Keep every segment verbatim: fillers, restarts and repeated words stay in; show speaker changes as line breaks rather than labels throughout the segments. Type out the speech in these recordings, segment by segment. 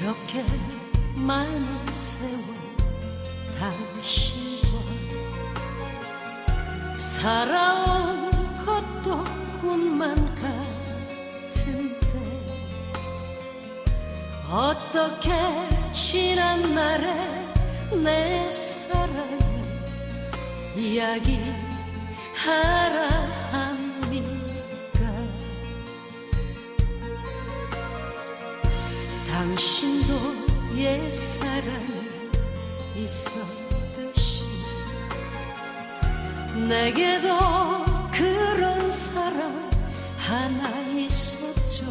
이렇게 많은 세월 당신과 살아온 것도 꿈만 같은데 어떻게 지난 날에 내 사랑을 이야기하라 합니까? 당신도 옛사랑이 있었듯이 내게도 그런 사랑 하나 있었죠.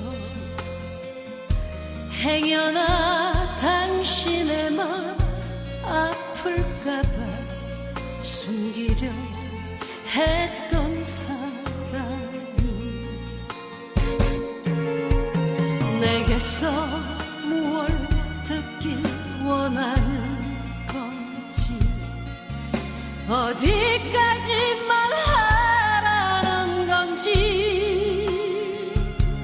행여나 당신의 맘 아플까봐 숨기려 했던 사랑이 내게서 무얼 듣길 원하는 건지 어디까지 말하라는 건지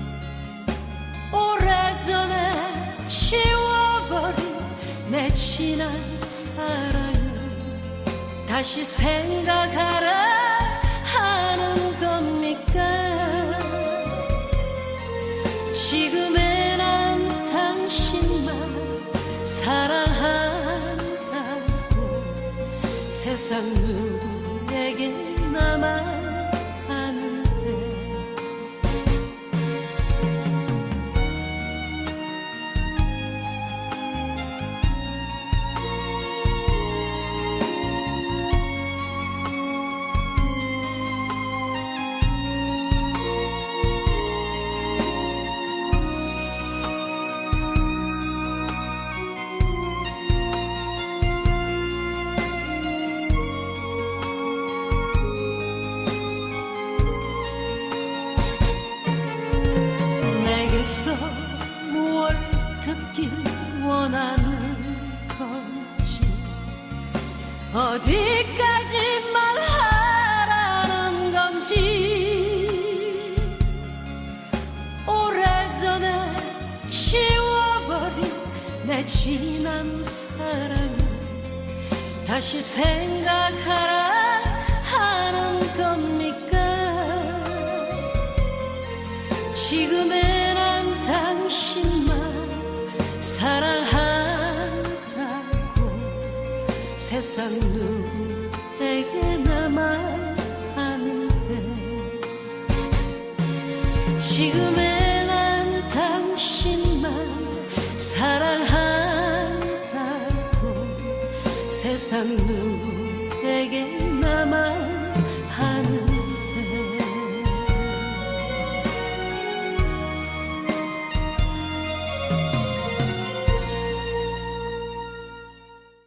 오래전에 지워버린 내 지난 사랑을 다시 생각하라 하는 겁니까? 지금의 난 당신만 사랑한다고 세상 누구에게나마 무얼 듣길 원하는 건지 어디까지 말하라는 건지 오래전에 지워버린 내 지난 사랑을 다시 생각하라 하는 겁니까? 지금의 난 당신만 사랑한다고 세상 누구에게나마 하는데 지금의 난 당신만 사랑한다고 세상 누구에게